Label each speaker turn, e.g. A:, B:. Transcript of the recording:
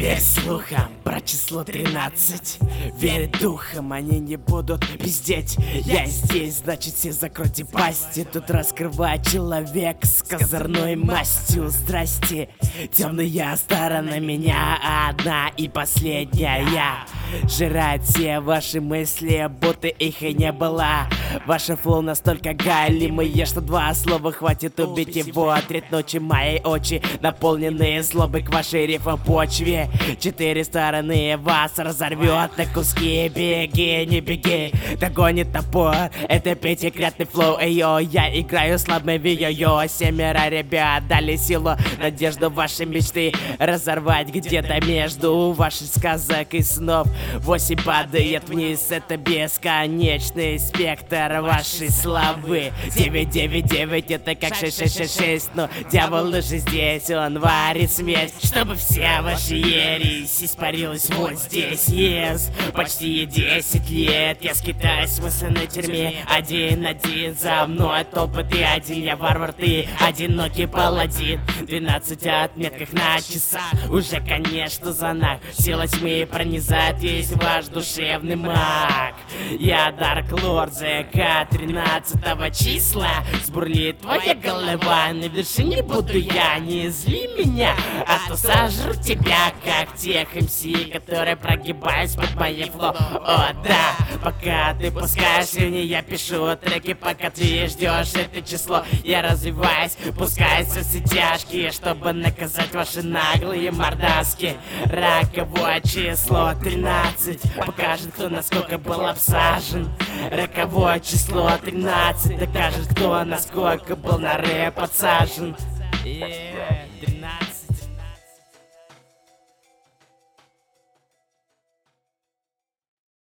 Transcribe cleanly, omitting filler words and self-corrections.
A: Верь слухам про число 13. Верь духам, они не будут пиздеть. Я здесь, значит все закройте пасти. Тут раскрывает человек с козырной мастью. Здрасте, темная сторона меня одна и последняя. Жирает все ваши мысли, будто их и не было. Ваше флоу настолько галимые, что два слова хватит убить его. Треть ночи мои очи наполненные злобой к вашей рифам почве. 4 стороны вас разорвет на куски. Беги, не беги, догонит топор. Это пятикратный флоу, эйо. Я играю слабым йо-йо. 7 ребят дали силу, надежду ваши мечты разорвать где-то между ваших сказок и снов. 8 падает вниз, это бесконечный спектр вашей славы. 999 это как 6666, но дьявол уже здесь, он варит смесь, чтобы вся ваша ересь испарилась вот здесь. Yes, почти 10 лет я скитаюсь в мысленной тюрьме. Один за мной толпы, ты один, я варвар, ты одинокий паладин. 12 отметках на часах, уже конечно знак. Сила тьмы пронизает весь ваш душевный маг. Я Дарк Лорд ЗК 13 числа. Сбурлит твоя голова, на вершине буду я. Не зли меня, а то сожру тебя, как тех МС, которые прогибаются под моей флоу. О да, пока ты пускаешь слюни, я пишу треки, пока ты ждешь это число. Я развиваюсь, пускаюсь в все тяжкие, чтобы наказать ваши наглые мордаски. Роковое число 13 покажет, кто насколько был обсажен. Роковое число 13 докажет, кто насколько был на рэп подсажен. 13.